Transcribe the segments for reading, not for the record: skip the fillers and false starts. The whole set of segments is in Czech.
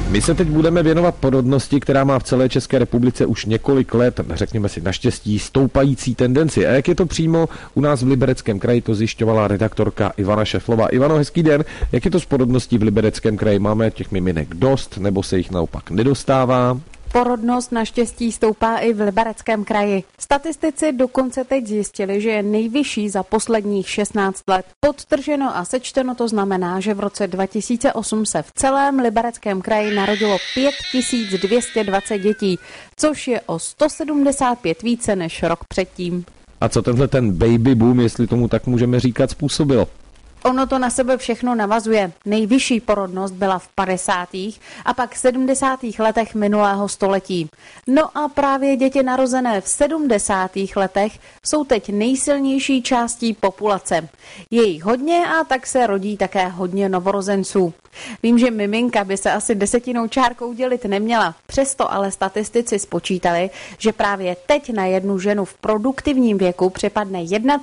My se teď budeme věnovat porodnosti, která má v celé České republice už několik let, řekněme si naštěstí, stoupající tendenci. A jak je to přímo u nás v Libereckém kraji, to zjišťovala redaktorka Ivana Šeflová. Ivano, hezký den. Jak je to s porodností v Libereckém kraji? Máme těch miminek dost, nebo se jich naopak nedostává? Porodnost naštěstí stoupá i v Libereckém kraji. Statistici dokonce teď zjistili, že je nejvyšší za posledních 16 let. Podtrženo a sečteno to znamená, že v roce 2008 se v celém Libereckém kraji narodilo 5220 dětí, což je o 175 více než rok předtím. A co tenhle ten baby boom, jestli tomu tak můžeme říkat, způsobilo? Ono to na sebe všechno navazuje. Nejvyšší porodnost byla v 50. a pak 70. letech minulého století. No a právě děti narozené v 70. letech jsou teď nejsilnější částí populace. Je jich hodně a tak se rodí také hodně novorozenců. Vím, že miminka by se asi desetinnou čárkou dělit neměla. Přesto ale statistici spočítali, že právě teď na jednu ženu v produktivním věku připadne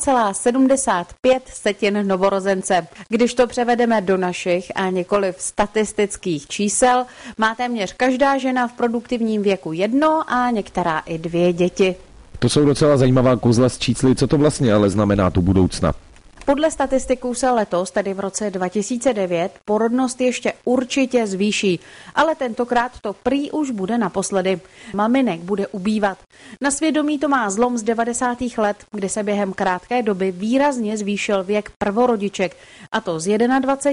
1,75 novorozence. Když to převedeme do našich a nikoliv statistických čísel, má téměř každá žena v produktivním věku 1 a některá i 2 děti. To jsou docela zajímavá kouzla s čísly, co to vlastně ale znamená do budoucna. Podle statistiků se letos, tedy v roce 2009, porodnost ještě určitě zvýší, ale tentokrát to prý už bude naposledy. Maminek bude ubývat. Na svědomí to má zlom z 90. let, kdy se během krátké doby výrazně zvýšil věk prvorodiček, a to z 21.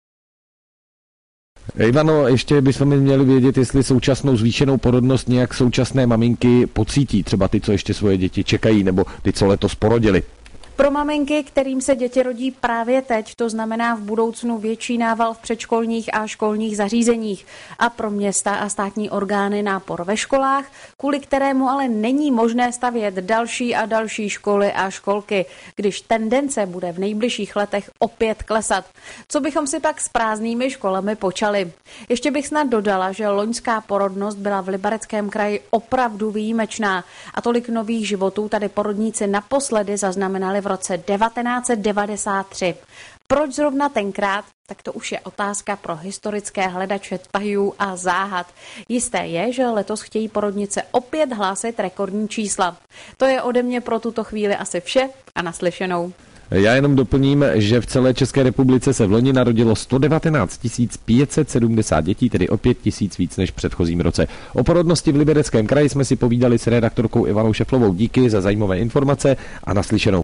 Ivano, ještě bychom měli vědět, jestli současnou zvýšenou porodnost nějak současné maminky pocítí, třeba ty, co ještě svoje děti čekají, nebo ty, co letos porodili. Pro maminky, kterým se děti rodí právě teď, to znamená v budoucnu větší nával v předškolních a školních zařízeních a pro města a státní orgány nápor ve školách, kvůli kterému ale není možné stavět další a další školy a školky, když tendence bude v nejbližších letech opět klesat. Co bychom si pak s prázdnými školami počali? Ještě bych snad dodala, že loňská porodnost byla v Libereckém kraji opravdu výjimečná a tolik nových životů tady porodníci naposledy zaznamenali v roce 1993. Proč zrovna tenkrát? Tak to už je otázka pro historické hledače tahů a záhad. Jisté je, že letos chtějí porodnice opět hlásit rekordní čísla. To je ode mě pro tuto chvíli asi vše a naslyšenou. Já jenom doplním, že v celé České republice se v loni narodilo 119 570 dětí, tedy o 5 000 víc než v předchozím roce. O porodnosti v Libereckém kraji jsme si povídali s redaktorkou Ivanou Šeflovou. Díky za zajímavé informace a naslyšenou.